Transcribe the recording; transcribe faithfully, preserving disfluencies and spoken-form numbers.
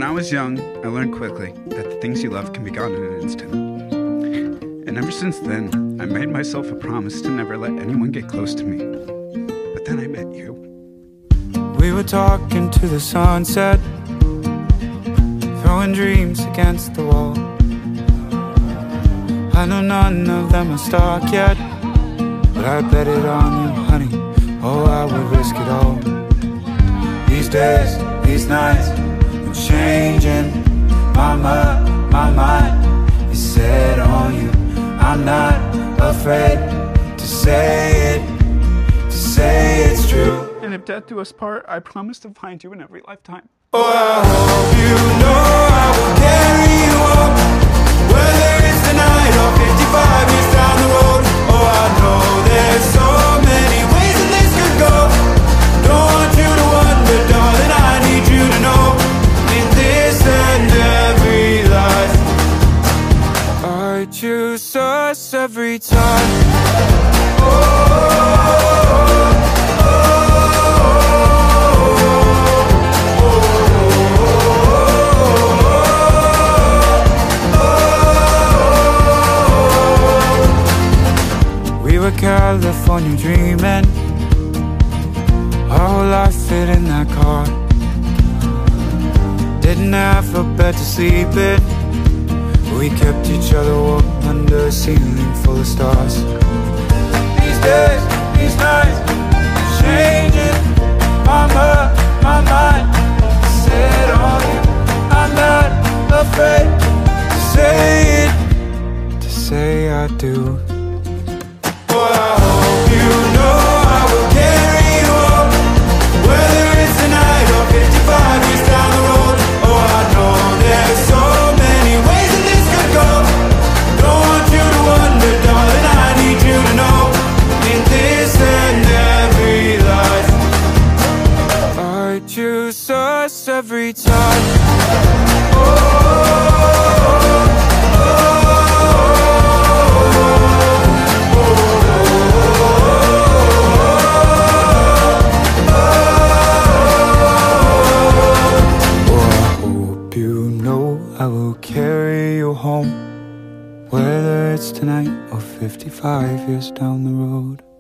When I was young, I learned quickly that the things you love can be gone in an instant. And ever since then, I made myself a promise to never let anyone get close to me. But then I met you. We were talking to the sunset, throwing dreams against the wall. I know none of them are stuck yet, but I bet it on you, honey. Oh, I would risk it all. These days, these nights, I'm changing my mind, my mind is set on you. I'm not afraid to say it, to say it's true. And if death do us part, I promise to find you in every lifetime. Oh, I hope you know I will carry you up, whether it's tonight or fifty-five years down the road. Oh, I know there's so many ways that this could go. Don't want you to wonder, darling, I need you to know, in this and every life, I choose us every time. Oh, oh, California dreaming, our whole life fit in that car. Didn't have a bed to sleep in, we kept each other warm under a ceiling full of stars. These days, these nights, changing my mind, my mind set on you. I'm not afraid to say it, to say I do. I hope you know I will carry you up, whether it's tonight or fifty-five years down the road. Oh, I know there's so many ways that this could go. Don't want you to wonder, darling, I need you to know, in this and every life, I choose us every time. Oh, I will carry you home, whether it's tonight or fifty-five years down the road.